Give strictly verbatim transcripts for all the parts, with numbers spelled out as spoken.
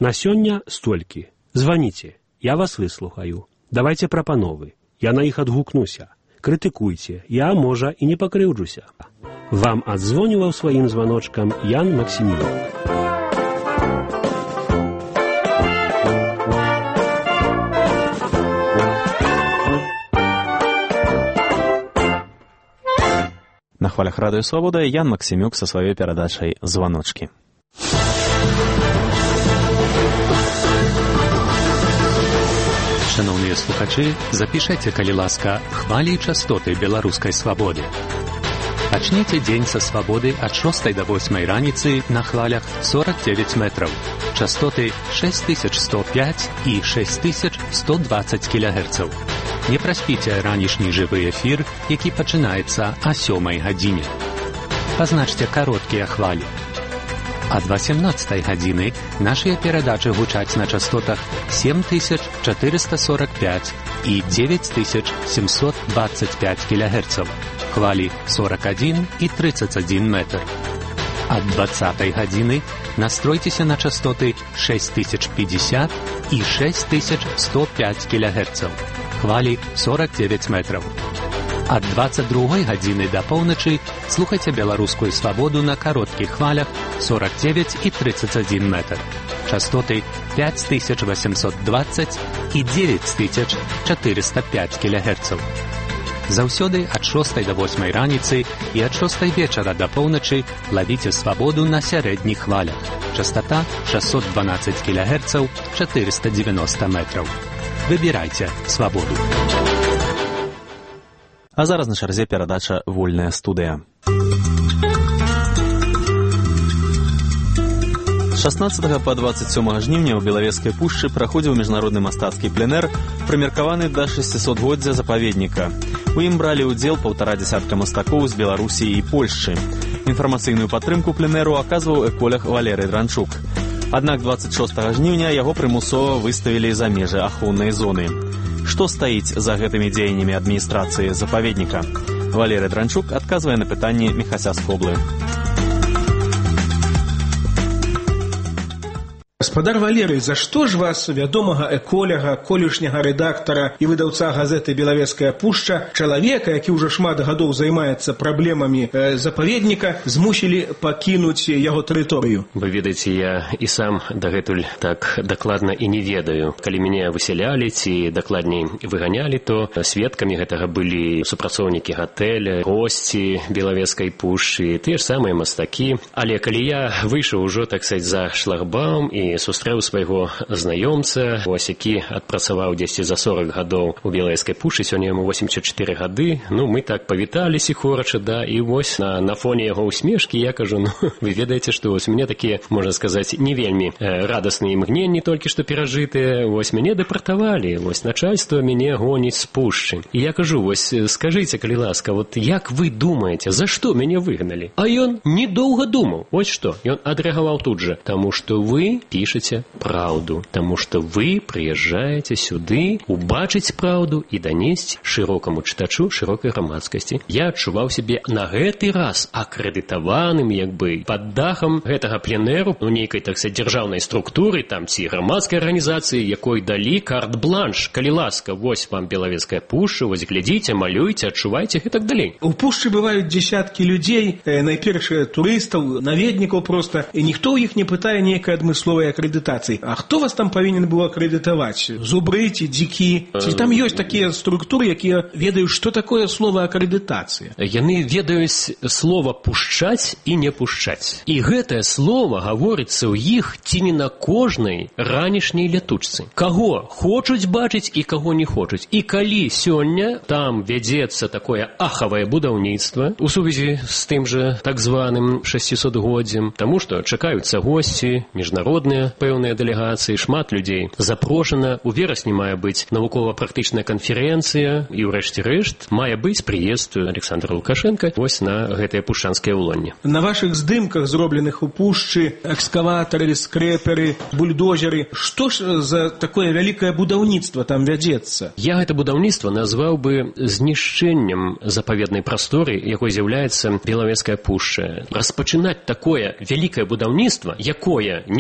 На сёння столькі. Званіце, я вас выслухаю. Давайце прапановы. Я на іх адгукнуся. Крытыкуйце, я, можа, і не пакрыўджуся. Вам адзвоніваў сваім званочкам Ян Максімюк. На хвалях Радыё Свабода Ян Максімюк са сваёй перадачай «Званочкі». Шановныя слухачы, запішайце, калі ласка, хвалі і частоты беларускай свабоды. Пачніце дзень са свабоды ад шостай да восьмай раніцы на хвалях сорок девять метраў. Частоты шесть тысяч сто пять і шесть тысяч сто двадцать кілогерцаў. Не праспіце ранішні жывы эфір, які пачынаецца о сёмай гадзіне. Пазначце кароткія хвалі. Ад васемнаццатай гадзіны нашыя перадачы гучаць на частотах семь тысяч четыреста сорок пять і девять тысяч семьсот двадцать пять кілогерцаў. Хвалі сорок один і тридцать один метр. Ад двадцатай гадзіны настройцеся на частоты шесть тысяч пятьдесят і шесть тысяч сто пять кілогерцаў. Хвалі сорок девять метров. Ад двадцать другой гадзіны да поўначы слухайце беларускую свабоду на кароткіх хвалях сорок девять і тридцать один метр. Частоты пять тысяч восемьсот двадцать і девять тысяч четыреста пять кілогерцаў. Заўсёды ад шостай да восьмай раніцы і ад шостай вечара да поўначы лавіце свабоду на сярэдніх хвалях. Частота шестьсот двенадцать кілогерцаў, четыреста девяносто метров. Выбірайце свабоду. А зараз на чарзе перадача «Вольная студыя». З шаснаццатага па двадцать сёмага жніўня ў Белавежскай пушчы праходзіў міжнародны мастацкі пленэр, прымеркаваны да шасцісотгоддзя запаведніка. У ім бралі ўдзел паўтара дзясятка мастакоў з Беларусі і Польшчы. Інфармацыйную падтрымку пленэру аказваў эколог Валерый Дранчук. Аднак двадцать шостага жніўня яго прымусова выставілі за межы ахоўнай зоны. Што стаіць за гэтымі дзеяннямі адміністрацыі запаведніка? Валерый Дранчук адказвае на пытанні Міхася Скоблы. Гаспадар Валерый, за што ж вас, вядомага эколяга, колішняга рэдактара і выдаўца газеты «Белавежская пушча», чалавека, які ўжо шмат гадоў займаецца праблемамі э, запаведніка, змусілі пакінуць яго тэрыторыю? Вы ведаеце, я і сам дагэтуль так дакладна і не ведаю. Калі мяне высялялі ці дакладней выганялі, то сведкамі гэтага былі супрацоўнікі гатэля, госці Белавежскай пушчы, тыя ж самыя мастакі. Але калі я выйшаў ужо, так сказаць, за шлагбаум і сустрэў свайго знаёмца, вось які адпрацаваў дзесьці за сорок гадоў у Белавежскай пушчы, сёння яму восемьдесят четыре гады. Ну, мы так павіталіся хорача, да, і вось на, на фоне яго усмешкі я кажу, ну, вы ведаеце, што вось у мяне такія, можна сказаць, не вельмі э, радасныя імгненні толькі што перажытыя. Вось мяне дэпартавалі, вось начальство мяне гоніць з пушчы. І я кажу, вось скажыце, калі ласка, вот як вы думаеце, за што мяне выгналі? А ён недоўга думаў. Вось што, ён адрэагаваў тут жа, таму што вы пишете правду, потому что вы приезжаете сюды убачыць правду и донесці широкому читачу, широкой грамадскасці. Я адчуваў себе на гэты раз акрэдытаваным, як бы, под дахам гэтага пленэру, ну, нейкай, так сказать, дзяржаўнай структуры, там, ці грамадскай арганізацыі, якой далі карт-бланш, калі ласка, вось вам Белавежская пушча, вось глядзіце, малюйце, адчувайце і так далей. У пушчы бываюць дзесяткі людзей, э, найперш турыстаў, наведнікаў проста, і ніхто ў іх не пытае нейкай адмысловай акрэдытацыі. А хто вас там павінен быў акрэдытаваць? Зубры ці дзікі? Ці там ёсць такія структуры, якія ведаюць, што такое слова акрэдытацыя? Яны ведаюць слова пушчаць і не пушчаць. І гэтае слова гаворыцца ў іх ці не на кожнай ранішняй лятучцы. Каго хочуць бачыць і каго не хочуць. І калі сёння там вядзецца такое ахавае будаўніцтва у сувязі з тым жа так званым шасцісотгоддзем, таму што чакаюцца госці, міжнародныя пэўныя дэлегацыі, шмат людзей запрошана. У верасні мае быць навукова-практычная канферэнцыя і ўрэшце рэшт мае быць прыезд Александра Лукашенка вось на гэтае пушчанскае ўлонне. На вашых здымках, зробленых у пушчы, экскаватары, скрэперы, бульдозеры, што ж за такое вялікае будаўніцтва там вядзецца? Я гэта будаўніцтва назваў бы знішчэннем запаведнай прасторы, якой з'яўляецца Белавежская пушча. Распачынаць такое вялікае будаўніцтва, якое не звязана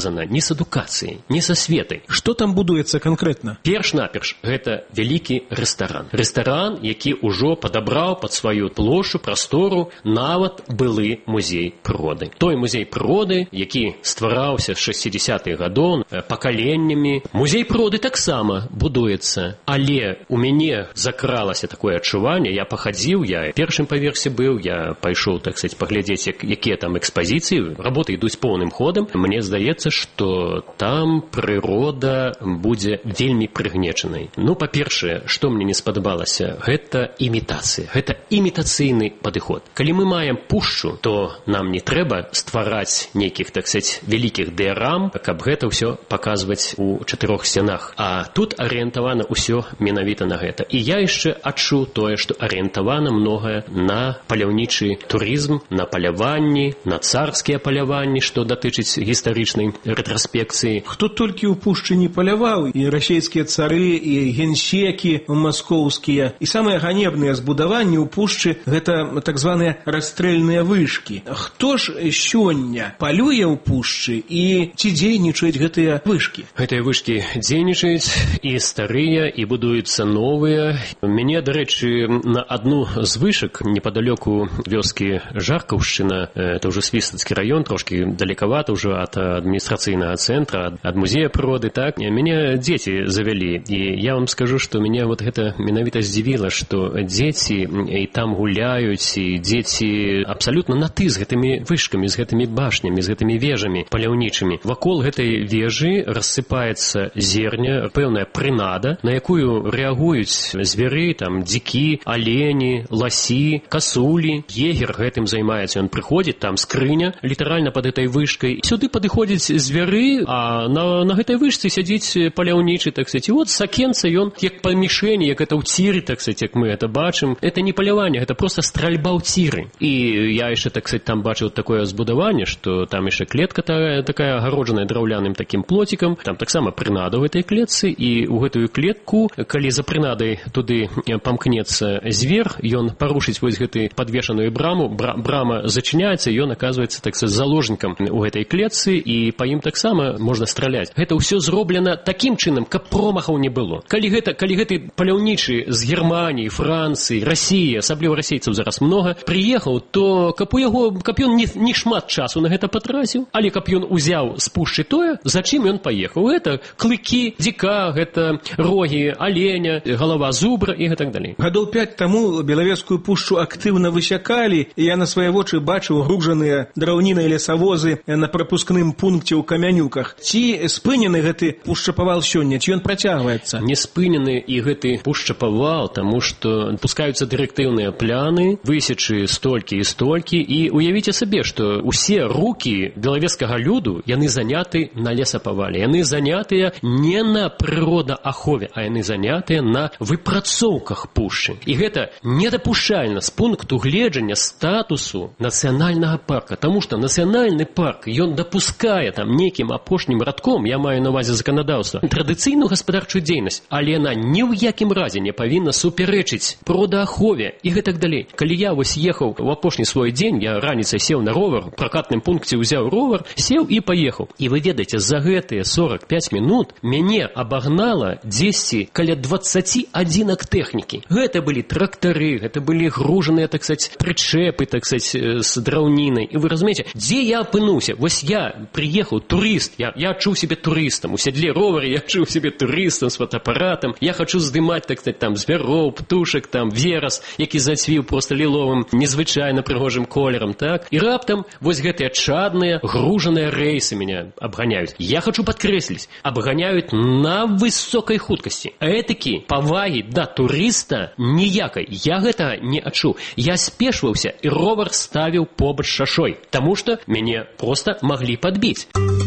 звязана ні з адукацыяй, ні са светай. Што там будуецца канкрэтна? Перш-наперш, гэта вялікі рэстаран. Рэстаран, які ўжо падабраў пад сваю плошчу, прастору, нават былы музей прыроды. Той музей прыроды, які ствараўся з шэсцідзесятых гадоў пакаленнямі. Музей прыроды таксама будуецца, але у мяне закралася такое адчуванне, я пахадзіў, я першым паверсе быў, я пайшоў, так сказать, паглядзець, як, якія там экспазіцыі, работы ідуць поўным ходам. Мне здаецца, што там прырода будзе вельмі прыгнечанай. Ну, па-першае, што мне не спадабалася, гэта імітацыя, гэта імітацыйны падыход. Калі мы маем пушчу, то нам не трэба ствараць нейкіх, так сказать, вялікіх дыарам, каб гэта ўсё паказваць у чатырох сцянах. А тут арыентавана ўсё менавіта на гэта. І я яшчэ адчуў тое, што арыентавана многае на паляўнічы турызм, на паляванні, на царскія паляванні, што датычыць гістарычнай рэтраспекцыі. Хто толькі ў пушчы не паляваў, і расейскія цары, і генсекі маскоўскія, і самыя ганебныя збудаванні ў пушчы гэта так званыя расстрэльныя вышкі. Хто ж сёння палюе ў пушчы і ці дзейнічаюць гэтыя вышкі? Гэтыя вышкі дзейнічаюць і старыя, і будуюцца новыя. Мяне, дарэчы, на адну з вышак непадалёку вёскі Жаркаўшчына, это ўжо Свістацкі раён, трошкі далекавата ўжо ад адміністрацыйнага цэнтра, ад музея прыроды, так, мяне дзеці завялі. І я вам скажу, што мяне вот гэта менавіта здзівіла, што дзеці і там гуляюць, і дзеці абсалютна на ты з гэтымі вышкамі, з гэтымі башнямі, з гэтымі вежамі паляўнічымі. Вакол гэтай вежы рассыпаецца зерня, пэўная прынада, на якую рэагуюць звяры, там, дзікі, алені, ласі, касулі. Егер гэтым займаецца, ён прыходзіць, там скрыня, літаральна пад гэтай вышкай. Сюды падыходзяць звяры, а на, на гэтай вышцы сядзіць паляўнічы, так сказать. І вот сакенца ён, як па мішэні, як это ў ціры, так сказать, як мы это бачым. Это не паляванне, гэта просто стральба ў ціры. І я яшчэ, так сказать, там бачыў такое збудаванне, што там яшчэ клетка такая, такая агароджаная драўляным такім плотикам. Там таксама прынада ў гэтай клетцы, і ў гэтую клетку, калі за прынадай туды памкнецца звер, ён парушыць вось гэты падвешаную браму, бра, брама зачыняецца, ён аказваецца, так сказать, заложнікам у гэтай клетцы, і па ім таксама можна страляць. Гэта ўсё зроблена такім чынам, каб промахаў не было. Калі гэта, калі гэты паляўнічы з Германіі, Францыі, Расіі, асабліва расейцаў зараз многа, прыехаў, то каб у яго, каб ён не, не шмат часу на гэта патраціў, але каб ён узяў з пушчы тое, за чым ён паехаў. Гэта клыкі дзіка, гэта рогі аленя, галава зубра і гэтак далей. Гадоў пяць таму Белавежскую пушчу актыўна высякалі, і я на свае вочы бачыў гружаныя драўнінай лесавозы на прапускным пункце ў Камянюках. Ці спынены гэты пушчапавал сёння, ці ён працягваецца? Не спынены і гэты пушчапавал, таму што пускаюцца дырэктыўныя пляны, высечы столькі і столькі, і уявіце сабе, што ўсе рукі белавежскага люду, яны заняты на лесапавале, яны занятыя не на прыродаахове, а яны занятыя на выпрацоўках пушчы. І гэта недапушчальна з пункту гледжання статусу нацыянальнага парка, таму што нацыянальны парк, ён дапускае там нейкім апошнім радком, я маю на ўвазе заканадаўства, традыцыйную гаспадарчую дзейнасць, але яна ні ў якім разе не павінна супярэчыць прыродаахове і гэтак далей. Калі я вось ехаў у апошні свой дзень, я раніцай сеў на ровар, у пракатным пункце ўзяў ровар, сеў і паехаў. І вы ведаеце, за гэтыя сорок пяць мінут мяне абагнала дзесьці каля дваццаць адзінак тэхнікі. Гэта былі трактары, гэта былі гружаныя, так сказать, прычэпы, так сказать, з драўнінай. І вы разумееце, дзе я апынуўся? Вось я прыехаў, турыст, я, я адчуў сябе турыстам, у сядле ровара я адчуў сябе турыстам з фотоапаратам, я хачу здымаць, так сказать, там звяроў, птушак, там верас, які зацвіў просто ліловым, незвычайна прыгожым колерам, так? І раптам вось гэтыя чадныя, гружаныя рэйсы мяне абганяюць. Я хачу падкрэсліць, абганяюць на высокай хуткасці. Этыкі павагі да турыста ніякай. Я гэта не адчуў. Я спешваўся, і ровар ставіў побач шашой, таму што мяне проста маглі падбіць.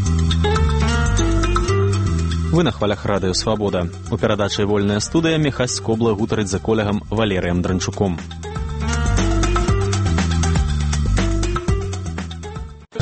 Вы на хвалях радыё «Свабода». У перадачы «Вольная студыя» Міхась Скобла гутарыць за колегам Валерыем Дранчуком.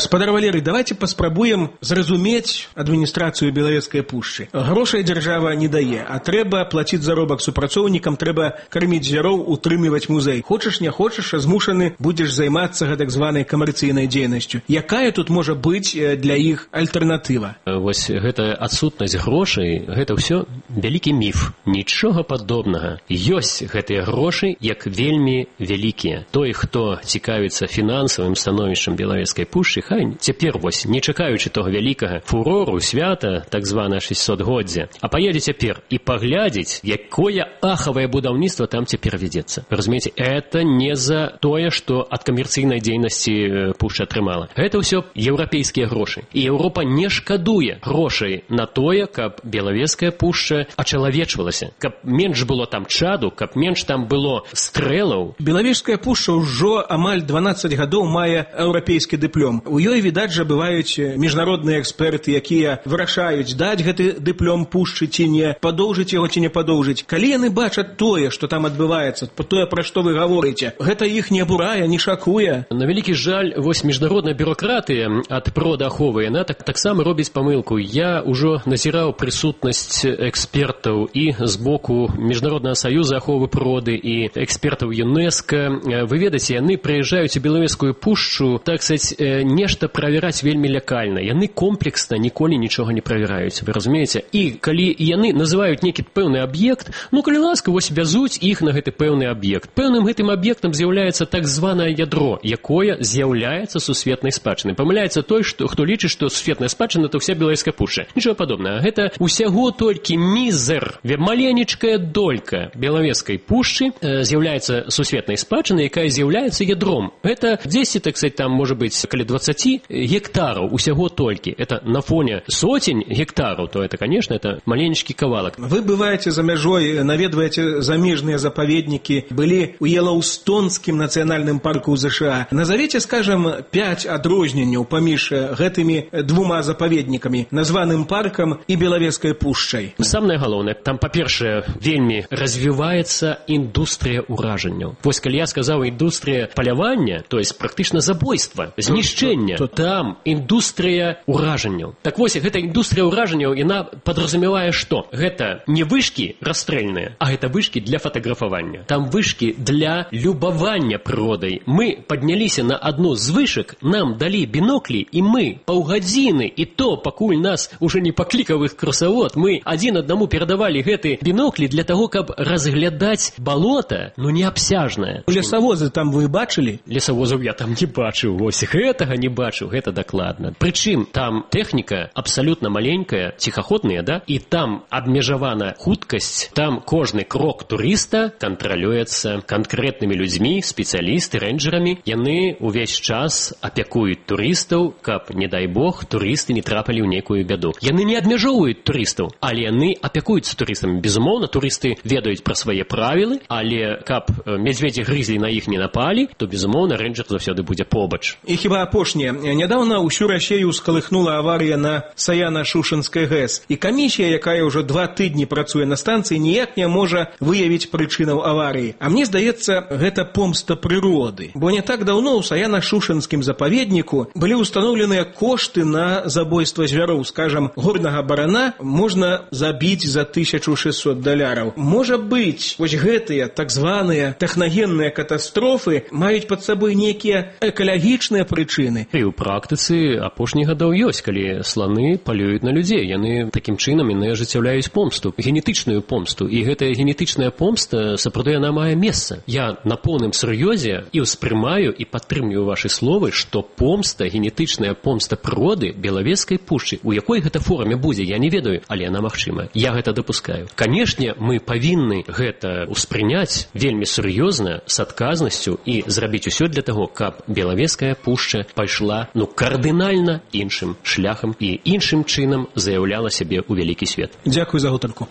Спадар Валерый, давайте паспрабуем зразумець адміністрацыю Белавежскай пушчы. Грошай дзяржава не дае, а трэба плаціць заробак супрацоўнікам, трэба карміць звяроў, утрымліваць музей. Хочаш, не хочаш, а змушаны будзеш займацца гэтак званай камерцыйнай дзейнасцю. Якая тут можа быць для іх альтэрнатыва? Вось гэта адсутнасць грошай, гэта ўсё вялікі міф. Нічога падобнага. Ёсць гэтыя грошы як вельмі вялікія. Той, хто цікавіцца фінансавым становішчам Белавежскай пушчы, хай цяпер вось, не чакаючы того вялікага фурору, свята, так звана шэсцісотгоддзя, а паедзе цяпер і паглядзець, якое ахавае будаўніцтва там цяпер вядзецца. Разумееце, это не за тое, што ад камерцыйнай дзейнасці пушча атрымала. Гэта ўсё еўрапейскія грошы. І Еўропа не шкадуе грошай на тое, каб Белавежская пушча ачалавечвалася, каб менш было там чаду, каб менш там было стрэлаў. Белавежская пушча ўжо амаль дванаццаць гадоў мае еўрапейскі дыплом. У ёй, відаць жа, бываюць міжнародныя эксперты, якія вырашаюць, даць гэты дыплом пушчы ці не, падоўжыць яго ці не падоўжыць. Калі яны бачаць тое, што там адбываецца, тое, пра што вы гаворыце, гэта іх не абурае, не шакуе. На вялікі жаль, вось міжнародная бюрократыя ад продаховы, яна так, таксама робіць памылку. Я ўжо назіраў прысутнасць экспертаў і з боку Міжнароднага саюза аховы прыроды і экспертаў ЮНЕСКО. Вы ведаеце, яны прыязджаюць у Белавежскую пушчу, так сказаць, нешта правяраць вельмі лякальна. Яны комплексна ніколі нічога не правяраюць, вы разумееце? І калі яны называюць нейкі пэўны аб'ект, ну, калі ласка, вось вязуць іх на гэты пэўны аб'ект. Пэўным гэтым аб'ектам з'яўляецца так званае ядро, якое з'яўляецца сусветнай спадчынай. Памыляецца той, што, хто лічыць, што сусветная спадчына – это ўся Белавежская пушча. Нічого падобнага. Гэта ўсяго толькі мізер, маленечкая долька Белавежскай пушчы э, з'яўляецца сусветнай спадчынай, якая з'яўляецца ядром. Гэта дзесяць, так сказать, там, можа быць, каля дваццаць гектараў усяго толькі. Это на фоне сотень гектараў, то это, конечно, это маленечкі кавалак. Вы бываеце за мяжой, наведваеце замежныя запаведнікі, былі ў Елаўстонскім нацыянальным парку ў ЗША. Назавіце, скажем, пяць адрозненняў паміж гэтымі двума запаведнікамі, названым паркам і Белавежскай пушчай. Самае галоўнае, там, па-першае, вельмі развіваецца індустрыя ўражанняў. Вось калі я сказаў індустрыя палявання, то есть практычна забойства, знішчэння, то там індустрыя ўражанняў. Так вось, гэта індустрыя ўражанняў, яна падразумявае што? Гэта не вышкі расстрэльныя, а гэта вышкі для фатаграфавання. Там вышкі для любавання прыродай. Мы падняліся на адну з вышак, нам далі біноклі, і мы паўгадзіны, і то, пакуль нас уже не паклікаў іх красавод, мы адзін аднаму перадавалі гэты біноклі для таго, каб разглядаць балота, ну неабсяжнае. Лесавозы там вы бачылі? Лесавозаў я там не бачыў, вось гэтага не бачыў, гэта дакладна. Прычым там тэхніка абсалютна маленькая, ціхаходная, да? І там абмежавана хуткасць, там кожны крок турыста кантралюецца канкрэтнымі людзьмі, спецыялісты, рэнджерамі. Яны увесь час апякуюць турыстаў, каб, не дай бог, турысты не трапілі ў нейкую бяду. Яны не абмяжоўваюць турыстаў, але яны апякуюцца турыстамі. Безумоўна, турысты ведаюць пра свае правілы, але каб мядзведзі грызлі на іх не напалі, то, безумоўна, рэнджер заўсёды будзе побач. І хіба апошняе. Нядаўна ўсю Расею скалыхнула аварыя на Саяна-Шушынскай ГЭС. І камісія, якая ўжо два тыдні працуе на станцыі, ніяк не можа выявіць прычынаў аварыі. А мне здаецца, гэта помста прыроды. Бо не так даўно ў Саяна-Шушынскім запаведніку былі ўстаноўленыя кошты на забойства звяроў. Скажам, горнага барана можна забіць за тысячу шэсцьсот даляраў. Можа быць, вось гэтыя так званыя тэхнагенныя катастрофы маюць пад сабой нейкія экалагічныя прычыны. І ў практыцы апошніх гадоў ёсць, калі сланы палююць на людзей. Яны такім чынам яны ажыццяўляюць помсту, генетычную помсту. І гэтая генетычная помста сапраўды яна мае месца. Я на поўным сур'ёзе і ўспрымаю і падтрымліваю вашы словы, што помста, генетычная помста прыроды Белавежскай пушчы, у якой гэта форме будзе, я не ведаю, але яна магчымая. Я гэта дапускаю. Канешне, мы павінны гэта ўспрыняць вельмі сур'ёзна, з адказнасцю і зрабіць усё для таго, каб Белавежская пушча пайшла, ну, кардынальна іншым шляхам і іншым чынам заяўляла сябе ў вялікі свет. Дзякуй за гутарку.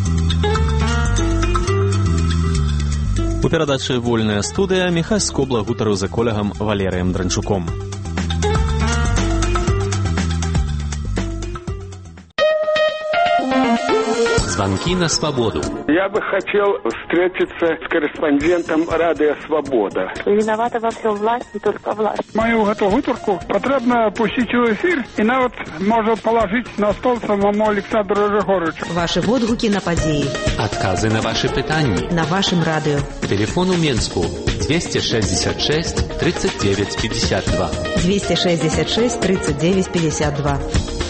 У перадачы «Вольная студыя» Міхась Скобла гутарыў за колягам Валерыем Дранчуком. Звонки на свободу. Я бы хотел встретиться с корреспондентом Радио Свобода. Виновата во всем власть, не только власть. Мою эту гутарку потрібно пустити у ефір і навіть може положити на стол самому Олександру Григоровичу. Ваши водгуки на події. Отказы на ваши питания. На вашем радио. Телефон у Минску двести шестьдесят шесть тридцать девять пятьдесят два. двести шестьдесят шесть тридцать девять пятьдесят два.